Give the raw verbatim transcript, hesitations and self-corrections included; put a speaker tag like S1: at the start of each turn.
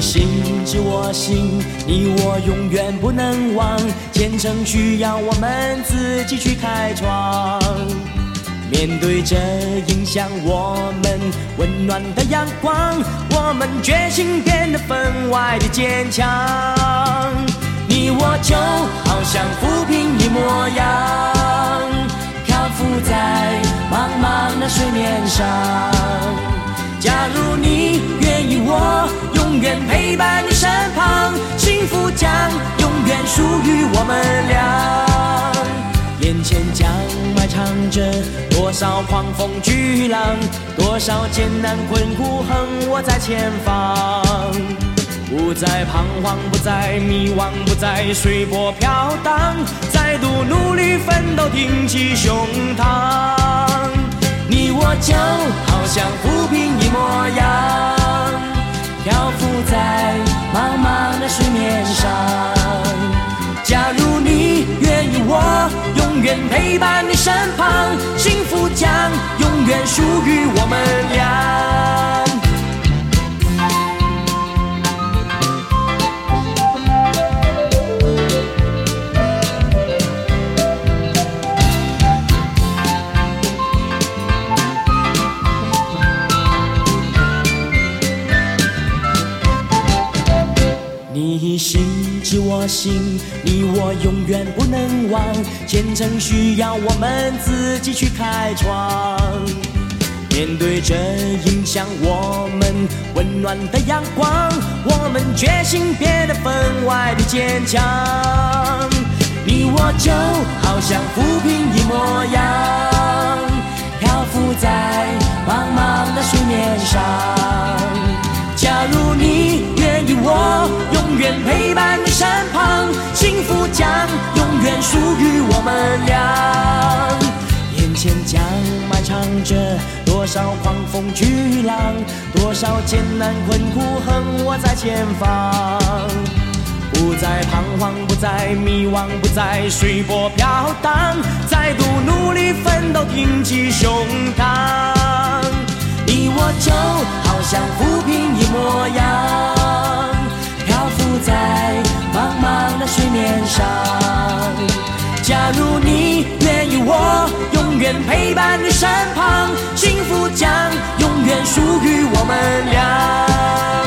S1: 心知我心，你我永远不能忘。前程需要我们自己去开创。面对着影响我们温暖的阳光，我们决心变得分外的坚强。你我就好像浮萍一模样，漂浮在茫茫的水面上。假如你愿意我永远陪伴你身旁，幸福将永远属于我们俩。眼前将埋藏着多少狂风巨浪，多少艰难困苦横卧在前方。不再彷徨，不再迷惘，不再随波飘荡，再度努力奋斗，挺起胸膛。你我就好像浮萍一模样，漂浮在茫茫的水面上。假如你愿意我永远陪伴你身旁，幸福将永远属于我们俩。你心知我心，你我永远不能忘。前程需要我们自己去开创。面对着影响我们温暖的阳光，我们决心变得分外的坚强。你我就好像浮萍一模样，漂浮在茫茫的水面上。假如你愿意我永远陪伴你身旁，幸福将永远属于我们俩。眼前将埋藏着多少狂风巨浪，多少艰难困苦横卧在前方。不再彷徨，不再迷惘，不再随波飘荡，再度努力奋斗，挺起胸膛。你我就好像浮萍一模样，漂浮在茫茫的水面上。假如你愿意我永远陪伴你身旁，幸福将永远属于我们俩。